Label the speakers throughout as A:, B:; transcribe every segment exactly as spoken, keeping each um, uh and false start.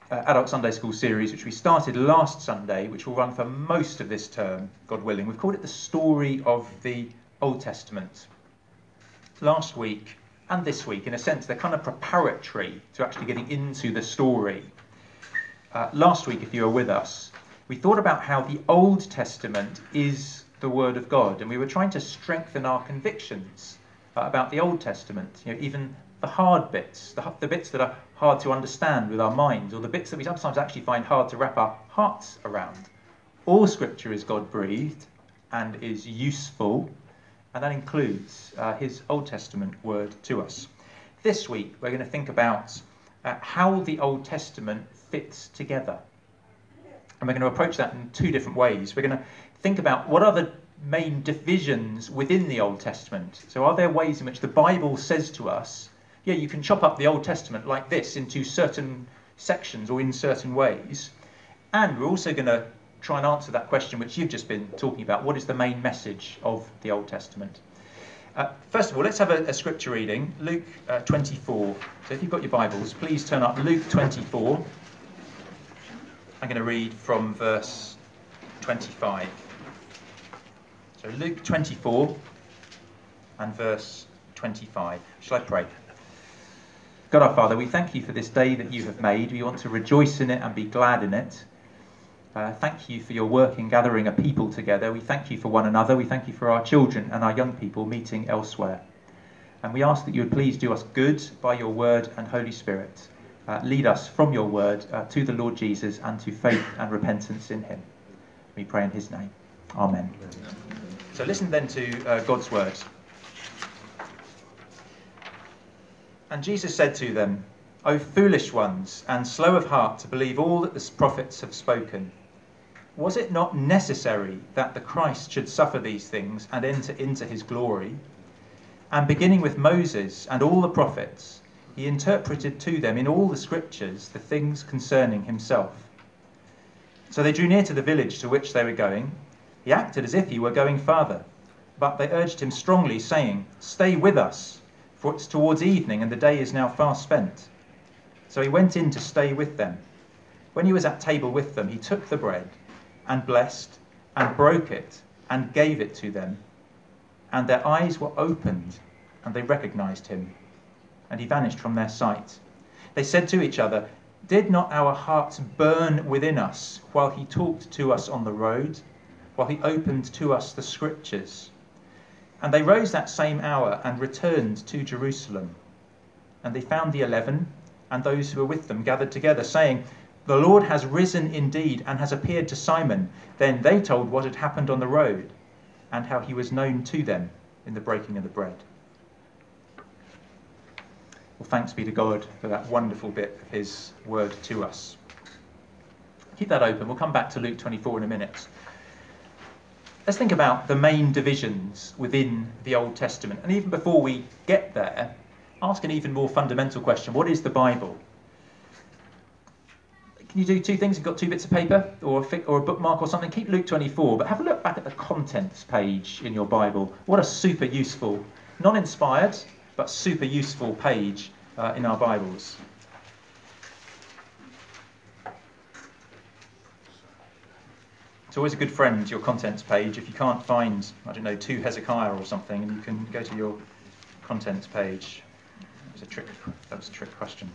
A: uh, Adult Sunday School series, which we started last Sunday, which will run for most of this term, God willing. We've called it the story of the Old Testament. Last week and this week, in a sense, they're kind of preparatory to actually getting into the story. Uh, last week, if you were with us, we thought about how the Old Testament is the Word of God, and we were trying to strengthen our convictions uh, about the Old Testament, you know, even the hard bits, the, the bits that are hard to understand with our minds, or the bits that we sometimes actually find hard to wrap our hearts around. All Scripture is God-breathed and is useful, and that includes uh, his Old Testament word to us. This week, we're going to think about uh, how the Old Testament fits together. And we're going to approach that in two different ways. We're going to think about what are the main divisions within the Old Testament. So are there ways in which the Bible says to us, yeah, you can chop up the Old Testament like this into certain sections or in certain ways. And we're also going to try and answer that question which you've just been talking about. What is the main message of the Old Testament? Uh, first of all, let's have a, a scripture reading. Luke uh, twenty-four. So if you've got your Bibles, please turn up Luke twenty-four. I'm going to read from verse twenty-five. So Luke twenty-four and verse twenty-five. Shall I pray? God our Father, we thank you for this day that you have made. We want to rejoice in it and be glad in it. Uh, thank you for your work in gathering a people together. We thank you for one another. We thank you for our children and our young people meeting elsewhere. And we ask that you would please do us good by your word and Holy Spirit. Uh, lead us from your word uh, to the Lord Jesus and to faith and repentance in him. We pray in his name. Amen. So listen then to uh, God's word. And Jesus said to them, O foolish ones, and slow of heart to believe all that the prophets have spoken. Was it not necessary that the Christ should suffer these things and enter into his glory? And beginning with Moses and all the prophets, he interpreted to them in all the scriptures the things concerning himself. So they drew near to the village to which they were going. He acted as if he were going farther, but they urged him strongly, saying, Stay with us, for it's towards evening, and the day is now far spent. So he went in to stay with them. When he was at table with them, he took the bread, and blessed, and broke it, and gave it to them. And their eyes were opened, and they recognized him. And he vanished from their sight. They said to each other, Did not our hearts burn within us while he talked to us on the road, while he opened to us the scriptures? And they rose that same hour and returned to Jerusalem. And they found the eleven and those who were with them gathered together, saying, The Lord has risen indeed and has appeared to Simon. Then they told what had happened on the road and how he was known to them in the breaking of the bread. Well, thanks be to God for that wonderful bit of his word to us. Keep that open. We'll come back to Luke twenty-four in a minute. Let's think about the main divisions within the Old Testament. And even before we get there, ask an even more fundamental question. What is the Bible? Can you do two things? You've got two bits of paper or a, fi- or a bookmark or something. Keep Luke twenty-four, but have a look back at the contents page in your Bible. What a super useful, non-inspired, but super useful page uh, in our Bibles. It's always a good friend, your contents page. If you can't find, I don't know, two Hezekiah or something, and you can go to your contents page. That was a trick. That was a trick question.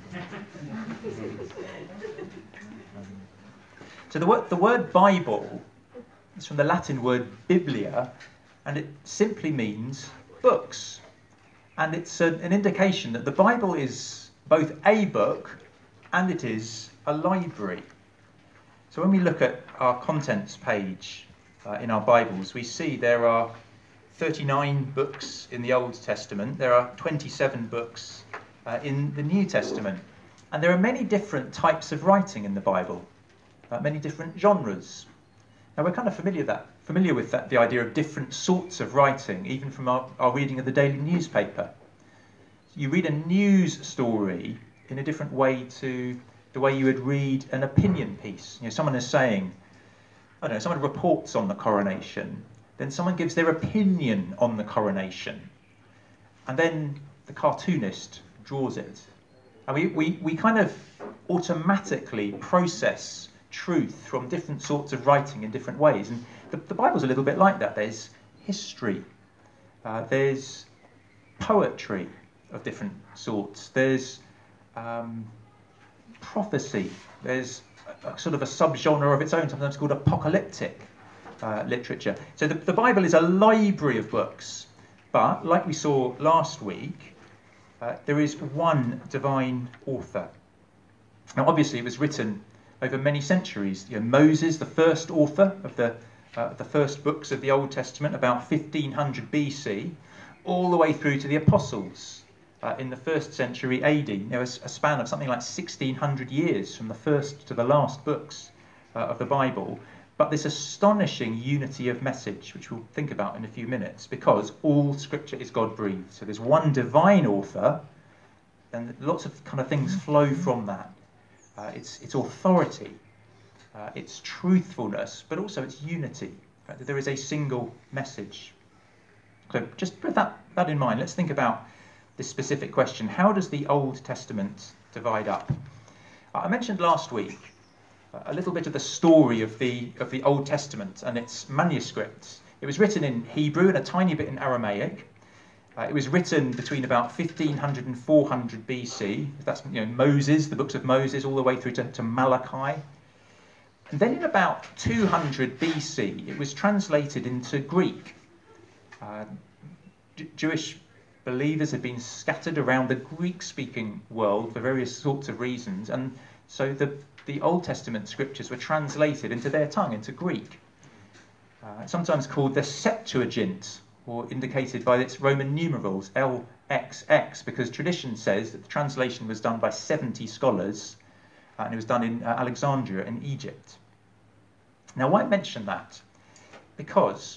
A: So the word, the word Bible is from the Latin word biblia, and it simply means books. And it's a, an indication that the Bible is both a book and it is a library. So when we look at our contents page uh, in our Bibles, we see there are thirty-nine books in the Old Testament. There are twenty-seven books uh, in the New Testament. And there are many different types of writing in the Bible, uh, many different genres. Now we're kind of familiar, that, familiar with that, the idea of different sorts of writing, even from our, our reading of the daily newspaper. You read a news story in a different way to the way you would read an opinion piece. You know, someone is saying, I don't know, someone reports on the coronation, then someone gives their opinion on the coronation, and then the cartoonist draws it. And we, we, we kind of automatically process truth from different sorts of writing in different ways. And the, the Bible's a little bit like that. There's history, uh, there's poetry of different sorts, there's um, prophecy, there's a, a sort of a subgenre of its own, sometimes called apocalyptic uh, literature. So the, the Bible is a library of books, but like we saw last week, uh, there is one divine author. Now obviously it was written over many centuries. You know, Moses, the first author of the, uh, the first books of the Old Testament, about fifteen hundred B C, all the way through to the Apostles uh, in the first century A D. There was a span of something like sixteen hundred years from the first to the last books uh, of the Bible. But this astonishing unity of message, which we'll think about in a few minutes, because all Scripture is God-breathed. So there's one divine author, and lots of kind of things flow from that. Uh, it's, it's authority, uh, it's truthfulness, but also it's unity. In fact, there is a single message. So just put that, that in mind. Let's think about this specific question. How does the Old Testament divide up? I mentioned last week a little bit of the story of the of the Old Testament and its manuscripts. It was written in Hebrew and a tiny bit in Aramaic. Uh, it was written between about fifteen hundred and four hundred B C. That's, you know, Moses, the books of Moses, all the way through to, to Malachi. And then in about two hundred B C, it was translated into Greek. Uh, J- Jewish believers had been scattered around the Greek-speaking world for various sorts of reasons, and so the the Old Testament scriptures were translated into their tongue, into Greek. Uh, sometimes called the Septuagint, or indicated by its Roman numerals, L X X, because tradition says that the translation was done by seventy scholars, uh, and it was done in uh, Alexandria in Egypt. Now, why mention that? Because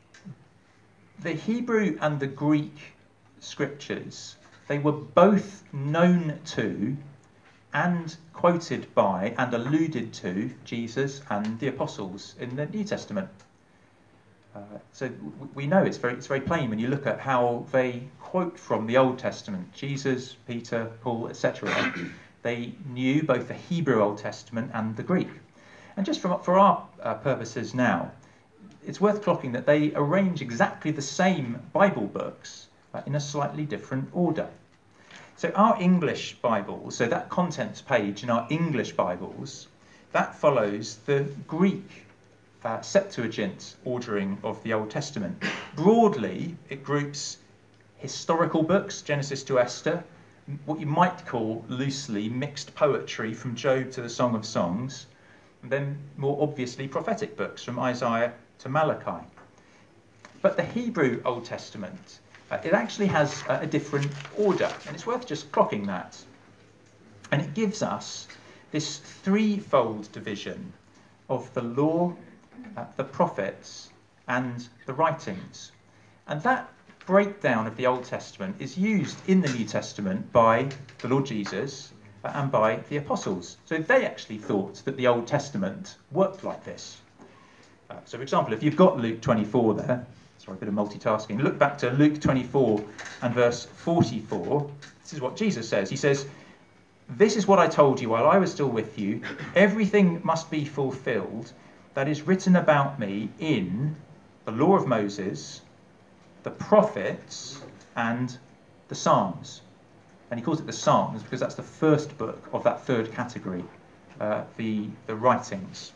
A: the Hebrew and the Greek scriptures, they were both known to and quoted by and alluded to Jesus and the apostles in the New Testament. Uh, so w- we know it's very it's very plain when you look at how they quote from the Old Testament. Jesus, Peter, Paul, et cetera. They knew both the Hebrew Old Testament and the Greek. And just for, for our uh, purposes now, it's worth clocking that they arrange exactly the same Bible books uh, in a slightly different order. So our English Bibles, so that contents page in our English Bibles, that follows the Greek uh, Septuagint ordering of the Old Testament. Broadly, it groups historical books, Genesis to Esther, what you might call loosely mixed poetry from Job to the Song of Songs, and then more obviously prophetic books from Isaiah to Malachi. But the Hebrew Old Testament, Uh, it actually has uh, a different order, and it's worth just clocking that. And it gives us this threefold division of the law, uh, the prophets, and the writings. And that breakdown of the Old Testament is used in the New Testament by the Lord Jesus uh, and by the apostles. So they actually thought that the Old Testament worked like this. Uh, so, for example, if you've got Luke twenty-four there, sorry, a bit of multitasking. Look back to Luke twenty-four and verse forty-four. This is what Jesus says. He says, "This is what I told you while I was still with you. Everything must be fulfilled that is written about me in the law of Moses, the prophets, and the Psalms." And he calls it the Psalms because that's the first book of that third category, uh, the, the writings.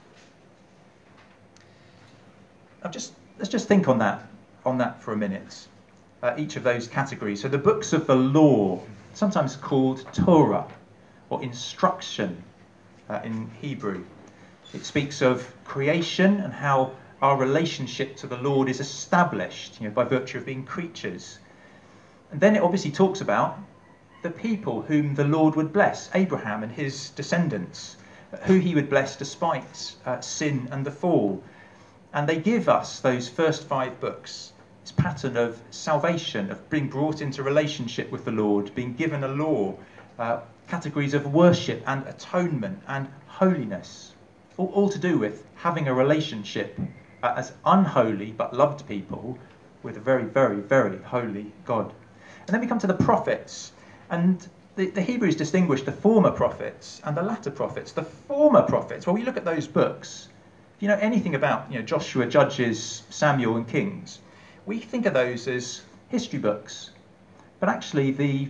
A: Now just, let's just think on that on that for a minute, uh, each of those categories. So the books of the law, sometimes called Torah, or instruction uh, in Hebrew. It speaks of creation and how our relationship to the Lord is established, you know, by virtue of being creatures. And then it obviously talks about the people whom the Lord would bless, Abraham and his descendants, who he would bless despite uh, sin and the fall. And they give us those first five books, this pattern of salvation, of being brought into relationship with the Lord, being given a law, uh, categories of worship and atonement and holiness, all, all to do with having a relationship uh, as unholy but loved people with a very, very, very holy God. And then we come to the prophets. And the, the Hebrews distinguished the former prophets and the latter prophets. The former prophets, well, we look at those books. If you know anything about you know, Joshua, Judges, Samuel and Kings, we think of those as history books. But actually the,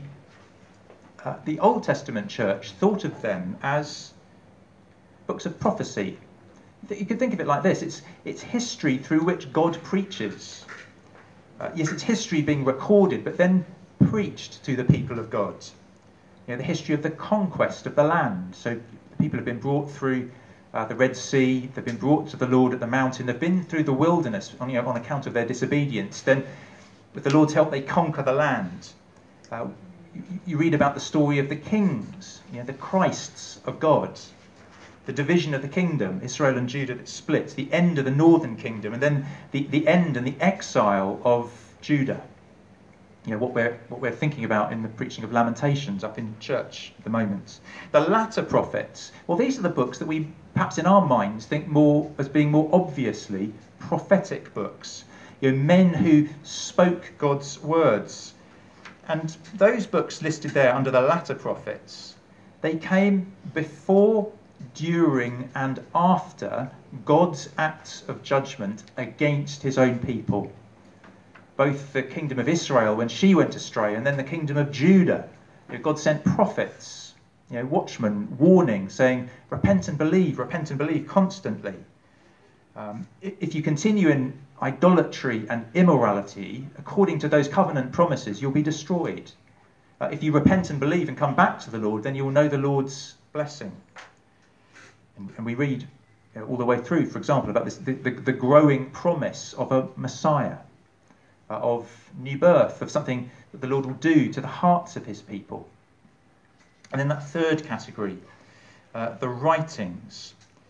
A: uh, the Old Testament church thought of them as books of prophecy. You could think of it like this. It's, it's history through which God preaches. Uh, yes, it's history being recorded, but then preached to the people of God. You know, the history of the conquest of the land. So the people have been brought through uh, the Red Sea, they've been brought to the Lord at the mountain, they've been through the wilderness on, you know, on account of their disobedience. Then, with the Lord's help, they conquer the land. Uh, you, you read about the story of the kings, you know, the Christs of God, the division of the kingdom, Israel and Judah that split, the end of the northern kingdom, and then the, the end and the exile of Judah. You know, what we're, what we're thinking about in the preaching of Lamentations up in church at the moment. The latter prophets, well, these are the books that we perhaps in our minds think more as being more obviously prophetic books. You know, men who spoke God's words. And those books listed there under the latter prophets, they came before, during and after God's acts of judgment against his own people. Both the kingdom of Israel when she went astray, and then the kingdom of Judah. You know, God sent prophets, you know, watchmen, warning, saying, repent and believe, repent and believe constantly. Um, if you continue in idolatry and immorality, according to those covenant promises, you'll be destroyed. Uh, if you repent and believe and come back to the Lord, then you will know the Lord's blessing. And, and we read you know, all the way through, for example, about this, the, the, the growing promise of a Messiah. Uh, of new birth, of something that the Lord will do to the hearts of his people. And then that third category, uh, the writings,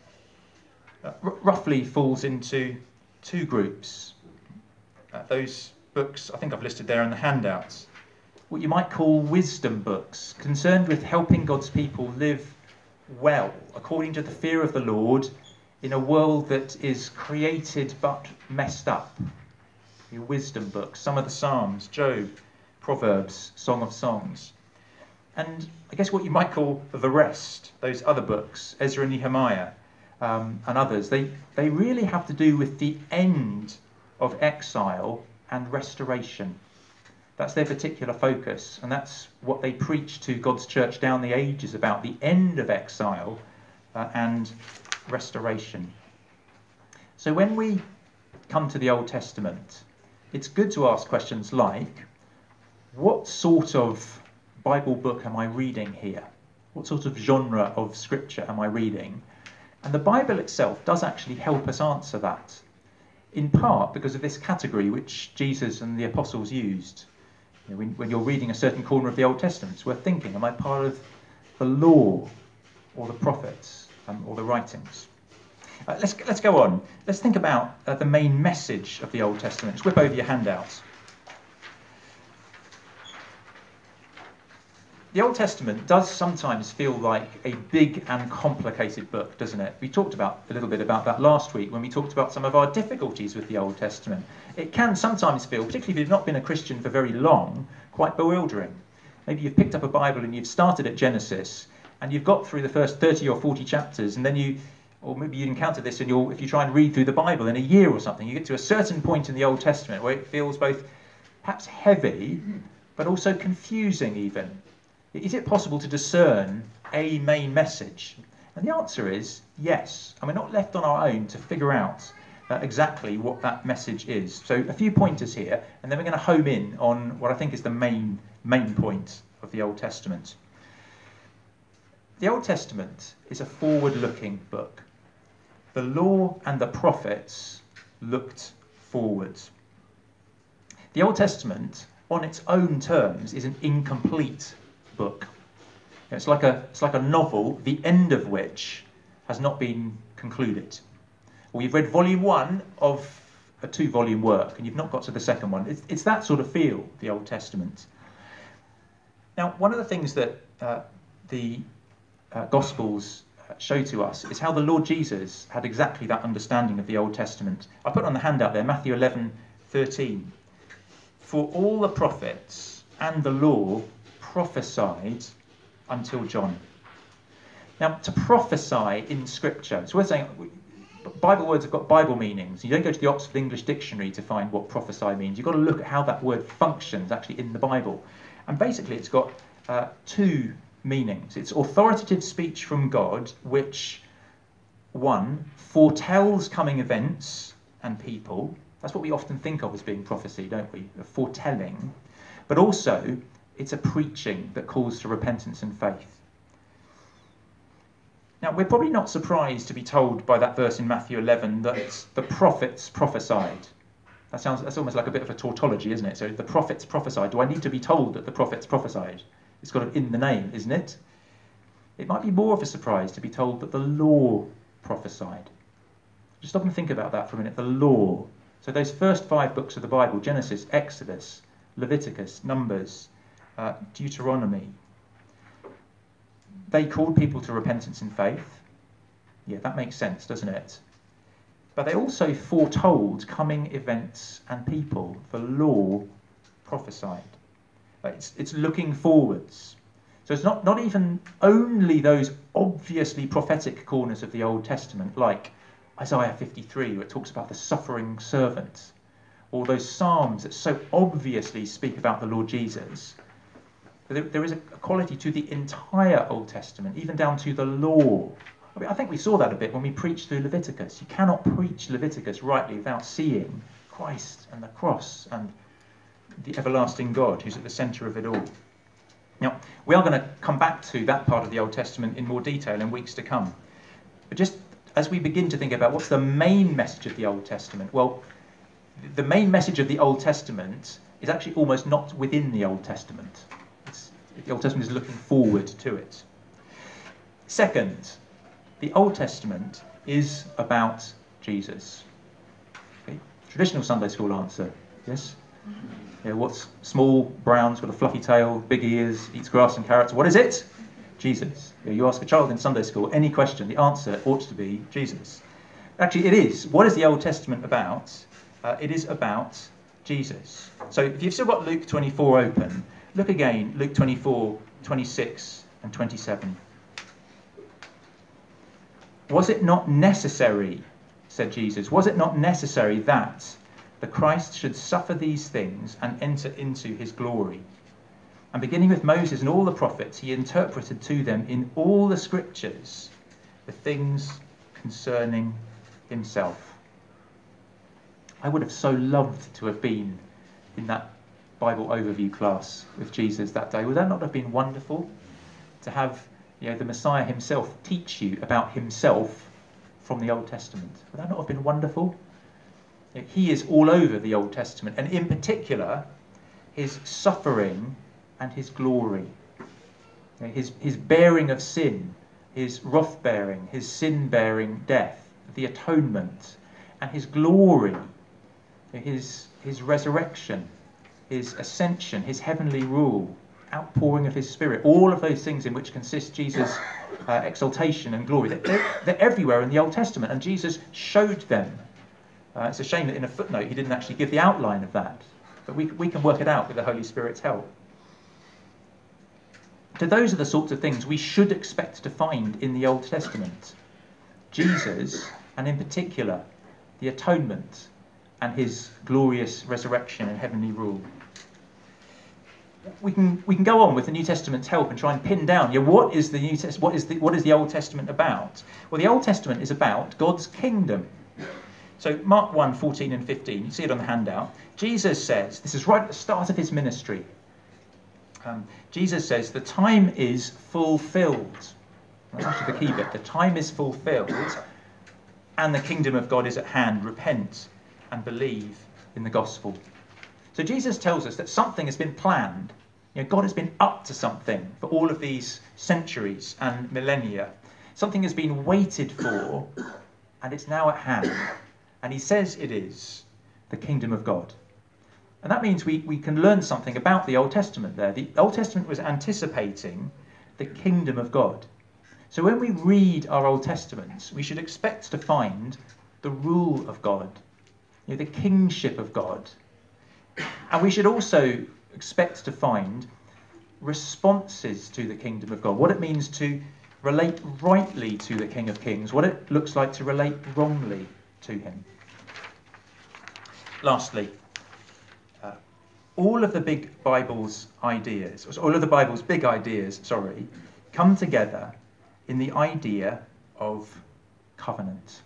A: uh, r- roughly falls into two groups. Uh, those books, I think I've listed there in the handouts, what you might call wisdom books, concerned with helping God's people live well, according to the fear of the Lord, in a world that is created but messed up. Your wisdom books, some of the Psalms, Job, Proverbs, Song of Songs. And I guess what you might call the rest, those other books, Ezra and Nehemiah um, and others, they, they really have to do with the end of exile and restoration. That's their particular focus, and that's what they preach to God's church down the ages about, the end of exile uh, and restoration. So when we come to the Old Testament, it's good to ask questions like, what sort of Bible book am I reading here? What sort of genre of scripture am I reading? And the Bible itself does actually help us answer that, in part because of this category which Jesus and the apostles used. You know, when, when you're reading a certain corner of the Old Testament, it's worth thinking, am I part of the law or the prophets um, or the writings? Uh, let's, let's go on. Let's think about uh, the main message of the Old Testament. Just whip over your handouts. The Old Testament does sometimes feel like a big and complicated book, doesn't it? We talked about a little bit about that last week when we talked about some of our difficulties with the Old Testament. It can sometimes feel, particularly if you've not been a Christian for very long, quite bewildering. Maybe you've picked up a Bible and you've started at Genesis and you've got through the first thirty or forty chapters, and then you or maybe you encounter this in your, if you try and read through the Bible in a year or something, you get to a certain point in the Old Testament where it feels both perhaps heavy, but also confusing even. Is it possible to discern a main message? And the answer is yes. And we're not left on our own to figure out uh, exactly what that message is. So a few pointers here, and then we're going to home in on what I think is the main, main point of the Old Testament. The Old Testament is a forward-looking book. The law and the prophets looked forward. The Old Testament, on its own terms, is an incomplete book. It's like a, it's like a novel, the end of which has not been concluded. Or you've read volume one of a two-volume work, and you've not got to the second one. It's, it's that sort of feel, the Old Testament. Now, one of the things that uh, the uh, Gospels show to us is how the Lord Jesus had exactly that understanding of the Old Testament. I put on the handout there, Matthew eleven thirteen. For all the prophets and the law prophesied until John. Now, to prophesy in Scripture, it's worth saying, Bible words have got Bible meanings. You don't go to the Oxford English Dictionary to find what prophesy means. You've got to look at how that word functions actually in the Bible. And basically it's got uh, two meanings. It's authoritative speech from God, which, one, foretells coming events and people. That's what we often think of as being prophecy, don't we? A foretelling. But also, it's a preaching that calls to repentance and faith. Now, we're probably not surprised to be told by that verse in Matthew eleven that the prophets prophesied. That sounds, that's almost like a bit of a tautology, isn't it? So the prophets prophesied. Do I need to be told that the prophets prophesied? It's got it in the name, isn't it? It might be more of a surprise to be told that the law prophesied. Just stop and think about that for a minute. The law. So those first five books of the Bible, Genesis, Exodus, Leviticus, Numbers, uh, Deuteronomy, they called people to repentance and faith. Yeah, that makes sense, doesn't it? But they also foretold coming events and people. The law prophesied. It's, it's looking forwards. So it's not, not even only those obviously prophetic corners of the Old Testament, like Isaiah fifty-three, where it talks about the suffering servant, or those Psalms that so obviously speak about the Lord Jesus. There, there is a quality to the entire Old Testament, even down to the law. I mean, I think we saw that a bit when we preached through Leviticus. You cannot preach Leviticus rightly without seeing Christ and the cross and the everlasting God who's at the centre of it all. Now, we are going to come back to that part of the Old Testament in more detail in weeks to come. But just as we begin to think about what's the main message of the Old Testament, well, the main message of the Old Testament is actually almost not within the Old Testament. It's, the Old Testament is looking forward to it. Second, the Old Testament is about Jesus. Okay? Traditional Sunday school answer, yes? Yeah, what's small, brown, got a fluffy tail, big ears, eats grass and carrots? What is it? Jesus. Yeah, you ask a child in Sunday school any question, the answer ought to be Jesus. Actually, it is. What is the Old Testament about? Uh, it is about Jesus. So if you've still got Luke twenty-four open, look again, Luke twenty-four, twenty-six and twenty-seven. Was it not necessary, said Jesus, was it not necessary that the Christ should suffer these things and enter into his glory? And beginning with Moses and all the prophets, he interpreted to them in all the scriptures the things concerning himself. I would have so loved to have been in that Bible overview class with Jesus that day. Would that not have been wonderful to have, you know, the Messiah himself teach you about himself from the Old Testament? Would that not have been wonderful? He is all over the Old Testament, and in particular, his suffering and his glory. His, his bearing of sin, his wrath-bearing, his sin-bearing death, the atonement, and his glory, his, his resurrection, his ascension, his heavenly rule, outpouring of his Spirit, all of those things in which consist Jesus' uh, exaltation and glory. They're, they're everywhere in the Old Testament, and Jesus showed them. Uh, it's a shame that in a footnote he didn't actually give the outline of that, but we, we can work it out with the Holy Spirit's help. So those are the sorts of things we should expect to find in the Old Testament. Jesus, and in particular, the atonement and his glorious resurrection and heavenly rule. We can we can go on with the New Testament's help and try and pin down, yeah, what is the New Test- what is the what is the Old Testament about? Well, the Old Testament is about God's kingdom. So Mark one, fourteen and fifteen, you see it on the handout. Jesus says, this is right at the start of his ministry. Um, Jesus says, the time is fulfilled. That's actually the key bit. The time is fulfilled and the kingdom of God is at hand. Repent and believe in the gospel. So Jesus tells us that something has been planned. You know, God has been up to something for all of these centuries and millennia. Something has been waited for and it's now at hand. And he says it is the kingdom of God. And that means we, we can learn something about the Old Testament there. The Old Testament was anticipating the kingdom of God. So when we read our Old Testaments, we should expect to find the rule of God, you know, the kingship of God. And we should also expect to find responses to the kingdom of God, what it means to relate rightly to the King of Kings, what it looks like to relate wrongly to him. Lastly, uh, all of the big Bible's ideas, all of the Bible's big ideas, sorry, come together in the idea of covenant.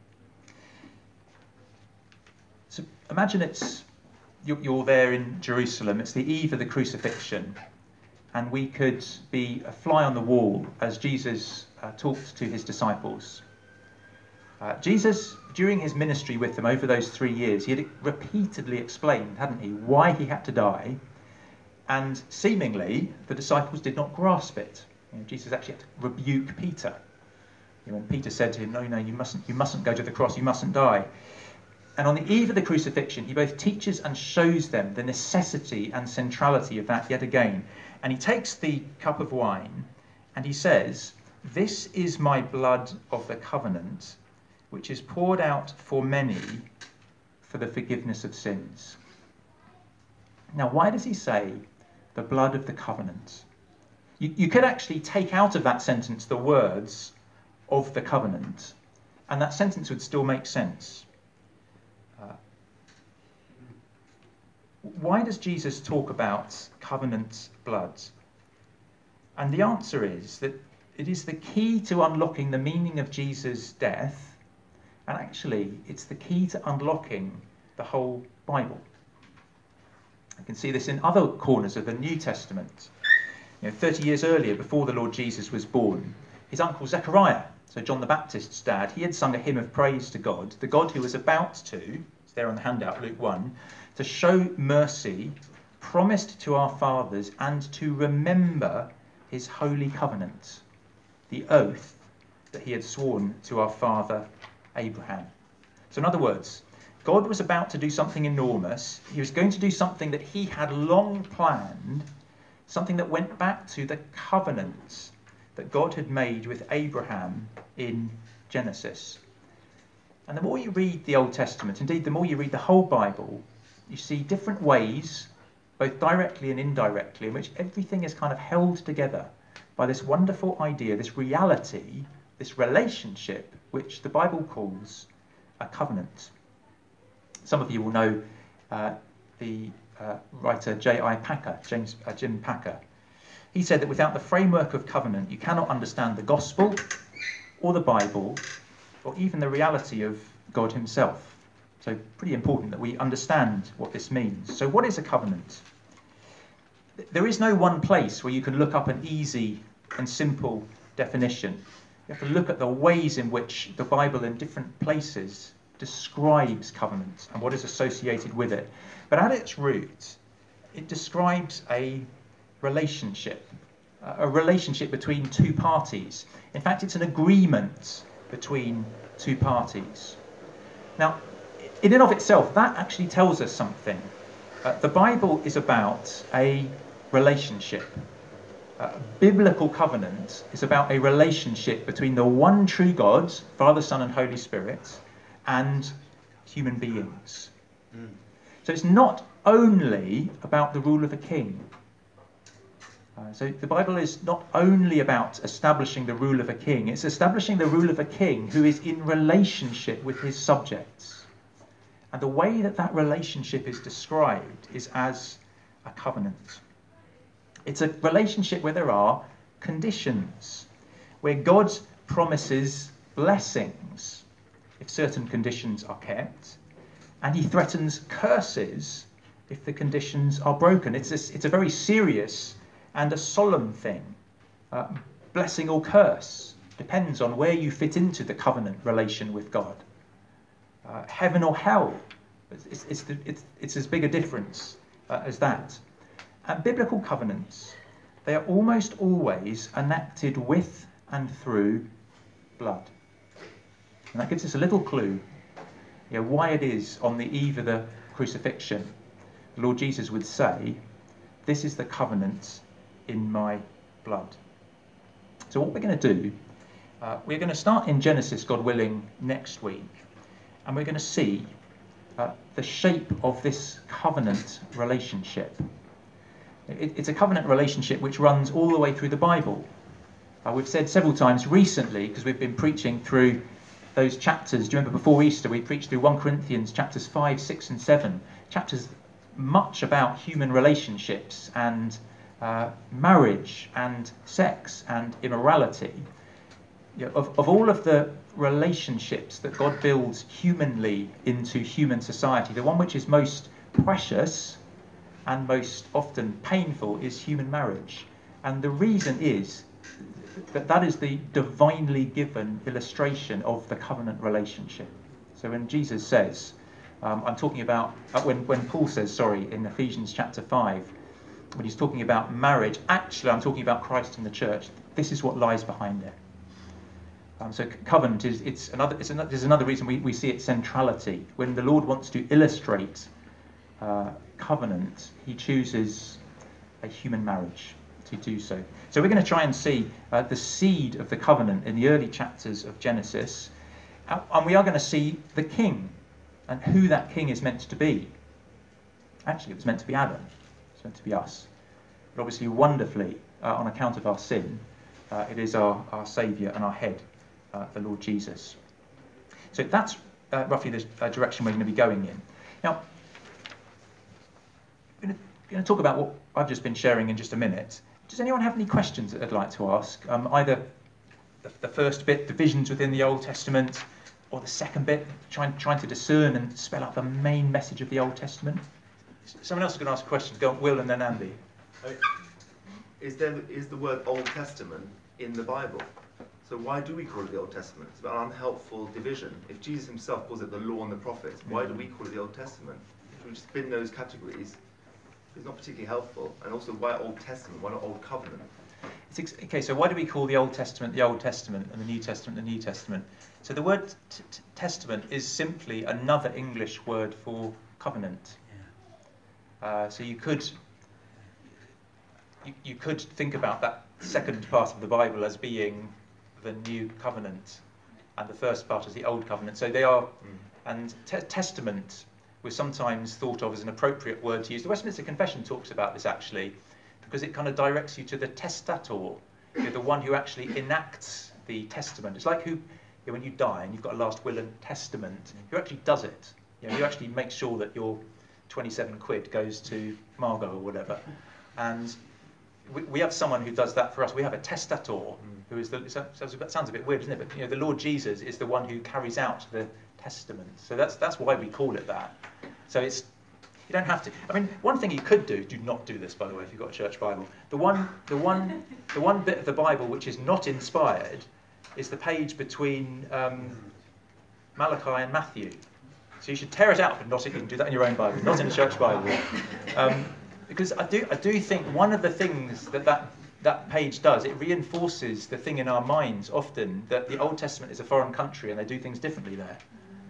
A: So imagine it's you're there in Jerusalem, it's the eve of the crucifixion, and we could be a fly on the wall as Jesus uh, talked to his disciples. Uh, Jesus, during his ministry with them over those three years, he had repeatedly explained, hadn't he, why he had to die, and seemingly the disciples did not grasp it. You know, Jesus actually had to rebuke Peter. You know, when Peter said to him, no, no, you mustn't, you mustn't go to the cross, you mustn't die. And on the eve of the crucifixion, he both teaches and shows them the necessity and centrality of that yet again. And he takes the cup of wine and he says, "This is my blood of the covenant, which is poured out for many for the forgiveness of sins." Now, why does he say the blood of the covenant? You, you could actually take out of that sentence the words of the covenant, and that sentence would still make sense. Uh, why does Jesus talk about covenant blood? And the answer is that it is the key to unlocking the meaning of Jesus' death, and actually it's the key to unlocking the whole Bible. You can see this in other corners of the New Testament. You know, thirty years earlier, before the Lord Jesus was born, his uncle Zechariah, so John the Baptist's dad, he had sung a hymn of praise to God, the God who was about to, it's there on the handout, Luke one, to show mercy, promised to our fathers, and to remember his holy covenant, the oath that he had sworn to our father Abraham. So in other words, God was about to do something enormous. He was going to do something that he had long planned, something that went back to the covenant that God had made with Abraham in Genesis. And the more you read the Old Testament, indeed the more you read the whole Bible, you see different ways, both directly and indirectly, in which everything is kind of held together by this wonderful idea, this reality, this relationship, which the Bible calls a covenant. Some of you will know uh, the uh, writer J I Packer, James uh, Jim Packer. He said that without the framework of covenant, you cannot understand the gospel or the Bible or even the reality of God himself. So pretty important that we understand what this means. So what is a covenant? There is no one place where you can look up an easy and simple definition. You have to look at the ways in which the Bible in different places describes covenant and what is associated with it. But at its root, it describes a relationship, a relationship between two parties. In fact, it's an agreement between two parties. Now, in and of itself, that actually tells us something. Uh, the Bible is about a relationship. Uh, biblical covenant is about a relationship between the one true God, Father, Son, and Holy Spirit, and human beings. Mm. So it's not only about the rule of a king. Uh, so the Bible is not only about establishing the rule of a king, it's establishing the rule of a king who is in relationship with his subjects. And the way that that relationship is described is as a covenant. It's a relationship where there are conditions, where God promises blessings if certain conditions are kept, and he threatens curses if the conditions are broken. It's a, it's a very serious and a solemn thing. Uh, blessing or curse depends on where you fit into the covenant relation with God. Uh, heaven or hell, it's, it's, the, it's, it's as big a difference uh, as that. And biblical covenants, they are almost always enacted with and through blood. And that gives us a little clue, you know, why it is on the eve of the crucifixion, the Lord Jesus would say, "This is the covenant in my blood." So what we're going to do, uh, we're going to start in Genesis, God willing, next week. And we're going to see uh, the shape of this covenant relationship. It, it's a covenant relationship which runs all the way through the Bible. Uh, we've said several times recently, because we've been preaching through those chapters. Do you remember before Easter we preached through First Corinthians chapters five, six and seven, chapters much about human relationships and uh, marriage and sex and immorality. You know, of, of all of the relationships that God builds humanly into human society, the one which is most precious and most often painful is human marriage. And the reason is that that is the divinely given illustration of the covenant relationship. So when Jesus says, um, I'm talking about, uh, when, when Paul says, sorry, in Ephesians chapter five, when he's talking about marriage, actually I'm talking about Christ and the church. This is what lies behind it. Um, so covenant is it's another it's another, there's another reason we, we see its centrality. When the Lord wants to illustrate uh, covenant, he chooses a human marriage to do so. So we're going to try and see uh, the seed of the covenant in the early chapters of Genesis, uh, and we are going to see the king and who that king is meant to be. Actually, it was meant to be Adam. It's meant to be us. But obviously, wonderfully, uh, on account of our sin, uh, it is our, our Saviour and our head, uh, the Lord Jesus. So that's uh, roughly the uh, direction we're going to be going in. Now, I'm going to talk about what I've just been sharing in just a minute. Does anyone have any questions that they'd like to ask? Um, either the, the first bit, divisions within the Old Testament, or the second bit, trying, trying to discern and spell out the main message of the Old Testament? Someone else is going to ask a question. Go on, Will, and then Andy.
B: I mean, is there is the word Old Testament in the Bible? So why do we call it the Old Testament? It's about an unhelpful division. If Jesus himself calls it the Law and the Prophets, why do we call it the Old Testament? If we just spin those categories, it's not particularly helpful. And also, why Old Testament? Why not Old Covenant?
A: It's ex- okay, so why do we call the Old Testament the Old Testament and the New Testament the New Testament? So the word t- t- testament is simply another English word for covenant. Uh, so you could you, you could think about that second part of the Bible as being the New Covenant, and the first part as the Old Covenant. So they are, mm. and te- testament was sometimes thought of as an appropriate word to use. The Westminster Confession talks about this actually, because it kind of directs you to the testator, you know, the one who actually enacts the testament. It's like who, you know, when you die and you've got a last will and testament, who actually does it. You know, who actually makes sure that your twenty-seven quid goes to Margot or whatever. And we, we have someone who does that for us. We have a testator, mm. who is the, it sounds a bit weird, doesn't it? But you know, the Lord Jesus is the one who carries out the testament. So that's that's why we call it that. So it's, you don't have to. I mean, one thing you could do, do not do this, by the way, if you've got a church Bible. The one, the one, the one bit of the Bible which is not inspired is the page between um, Malachi and Matthew. So you should tear it out, but not, you can do that in your own Bible, not in a church Bible. Um, because I do, I do think one of the things that, that that page does, it reinforces the thing in our minds often that the Old Testament is a foreign country and they do things differently there.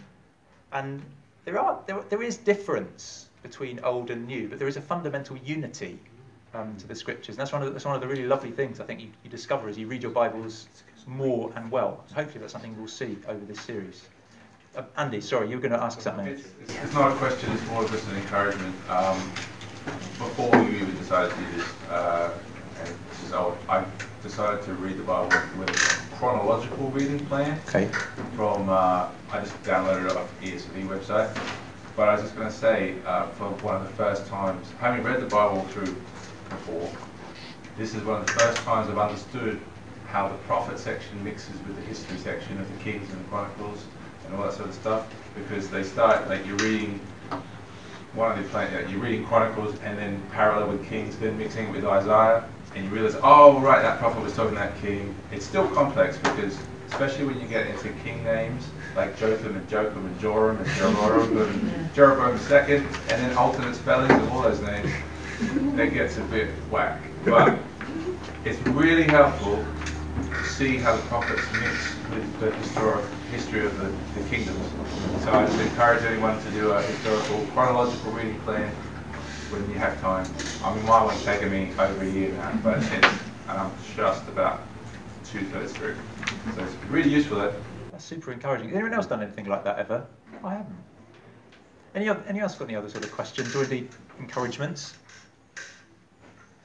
A: And there are there, there is difference between old and new, but there is a fundamental unity um, to the scriptures. And that's one of the, that's one of the really lovely things I think you, you discover as you read your Bibles more and well. So hopefully that's something we'll see over this series. Uh, Andy, sorry, you were going to ask something.
C: It's, it's, it's not a question, it's more just an encouragement. Um, before you even decided to do this, uh, and so I decided to read the Bible with a chronological reading plan.
A: Okay.
C: From, uh, I just downloaded it off the E S V website. But I was just going to say, uh, for one of the first times, having read the Bible through before, this is one of the first times I've understood how the prophet section mixes with the history section of the Kings and the Chronicles and all that sort of stuff, because they start, like you're reading one of the play, uh, you're reading Chronicles and then parallel with Kings, then mixing it with Isaiah, and you realise, oh right, that prophet was talking that king. It's still complex because, especially when you get into king names like Jotham and Jotham and Joram and Jeroboam and Jeroboam the second, and then alternate spellings of all those names, that gets a bit whack. But it's really helpful to see how the prophets mix with the historic history of the, the kingdoms. So I just encourage anyone to do a historical chronological reading plan when you have time. I mean, my one's taken me over a year now, but it's, and I'm just about two thirds through. So it's really useful. Though.
A: That's super encouraging. Has anyone else done anything like that ever? I haven't. Any other, any else got any other sort of questions or indeed encouragements?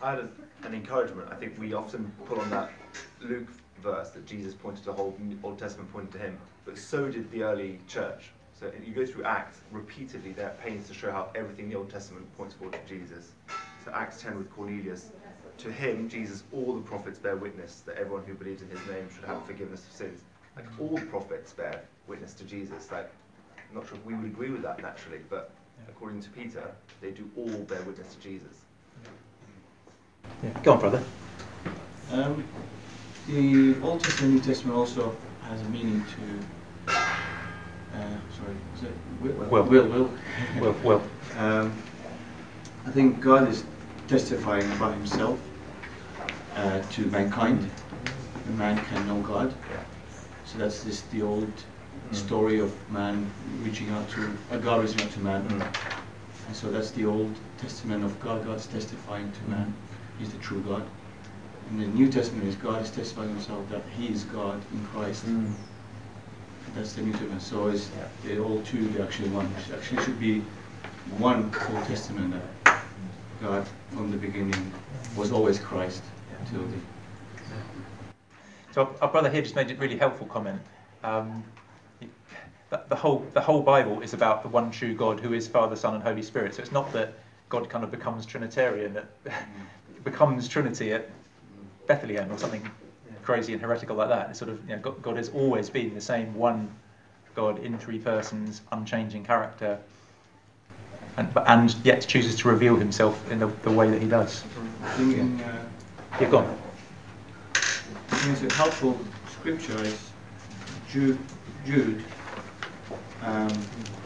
B: I had a, an encouragement. I think we often pull on that Luke verse that Jesus pointed to the whole Old Testament pointed to him, but so did the early church. So you go through Acts repeatedly, they're at pains to show how everything in the Old Testament points forward to Jesus. So Acts ten with Cornelius, to him, Jesus, all the prophets bear witness that everyone who believes in his name should have forgiveness of sins. Like all the prophets bear witness to Jesus. Like, I'm not sure if we would agree with that naturally, but according to Peter, they do all bear witness to Jesus.
A: Yeah. Go on, brother.
D: Um, the Old Testament, New Testament also has a meaning to. Uh, sorry, is it will?
A: Will.
D: Will. Will.
A: Will. Will.
D: Um, I think God is testifying about Himself uh, to mankind. And man can know God. So that's just the old mm. story of man reaching out to uh, God reaching out to man. Mm. And so that's the Old Testament of God. God's testifying to man. He's the true God. And the New Testament is God is testifying Himself that He is God in Christ. Mm. That's the New Testament. So it's yeah. they're all two, they're actually one. It actually should be one Old Testament that God from the beginning was always Christ until the.
A: So our brother here just made a really helpful comment. Um, the, the whole the whole Bible is about the one true God who is Father, Son, and Holy Spirit. So it's not that God kind of becomes Trinitarian, that becomes Trinity at Bethlehem or something crazy and heretical like that. It's sort of, you know, God, God has always been the same one God in three persons, unchanging character, and and yet chooses to reveal Himself in the, the way that He does.
D: In, uh,
A: yeah, go on.
D: I think it's a helpful scripture is Jude. Jude. Um, do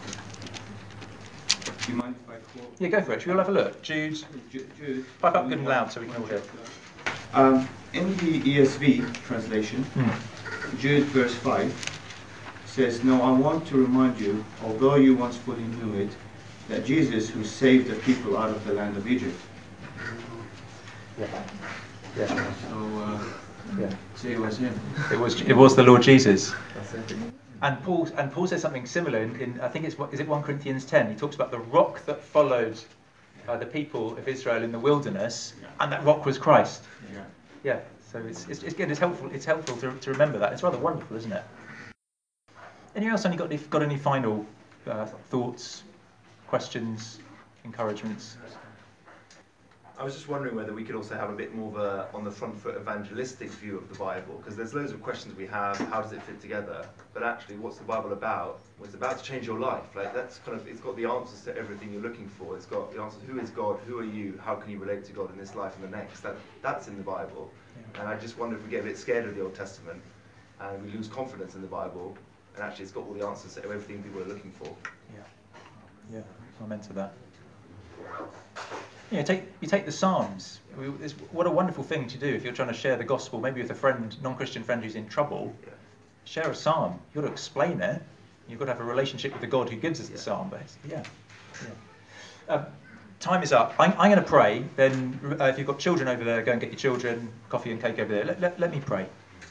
D: you mind if I call?
A: Yeah, go for it. Should we all have a look? Jude.
D: Jude. Jude.
A: Pipe up good and loud so we can all hear.
D: Um, in the E S V translation,
A: mm.
D: Jude verse five says, "No, I want to remind you, although you once fully knew it, that Jesus, who saved the people out of the land of Egypt."
A: Yeah. Yeah.
D: So. Uh,
A: Yeah.
D: So it was him.
A: It was it was the Lord Jesus. And Paul and Paul says something similar in, in I think it's is it First Corinthians ten. He talks about the rock that followed uh, the people of Israel in the wilderness, yeah. and that rock was Christ.
D: Yeah.
A: Yeah. So it's it's, it's good. It's helpful. It's helpful to, to remember that. It's rather wonderful, isn't it? Anyone else? Any got any, got any final uh, thoughts, questions, encouragements?
B: I was just wondering whether we could also have a bit more of a on the front foot evangelistic view of the Bible, because there's loads of questions we have. How does it fit together? But actually, what's the Bible about? Well, it's about to change your life. Like that's kind of it's got the answers to everything you're looking for. It's got the answers: who is God? Who are you? How can you relate to God in this life and the next? That that's in the Bible. Yeah. And I just wonder if we get a bit scared of the Old Testament and we lose confidence in the Bible. And actually, it's got all the answers to everything people are looking for.
A: Yeah. Yeah. Amen to that. You know, take you take the Psalms. It's, what a wonderful thing to do if you're trying to share the gospel, maybe with a friend, non-Christian friend who's in trouble. Yeah. Share a psalm. You've got to explain it. You've got to have a relationship with the God who gives us yeah. the psalm. But yeah, yeah. Um, time is up. I'm, I'm going to pray. Then, uh, if you've got children over there, go and get your children. Coffee and cake over there. Let, let, let me pray.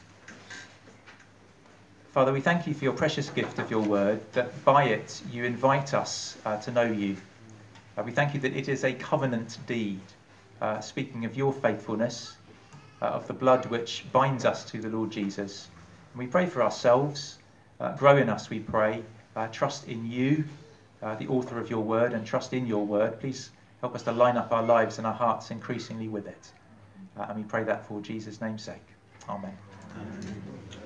A: Father, we thank you for your precious gift of your word. That by it you invite us uh, to know you. Uh, we thank you that it is a covenant deed, uh, speaking of your faithfulness, uh, of the blood which binds us to the Lord Jesus. And we pray for ourselves, uh, grow in us, we pray, uh, trust in you, uh, the author of your word, and trust in your word. Please help us to line up our lives and our hearts increasingly with it. Uh, and we pray that for Jesus' name's sake. Amen. Amen.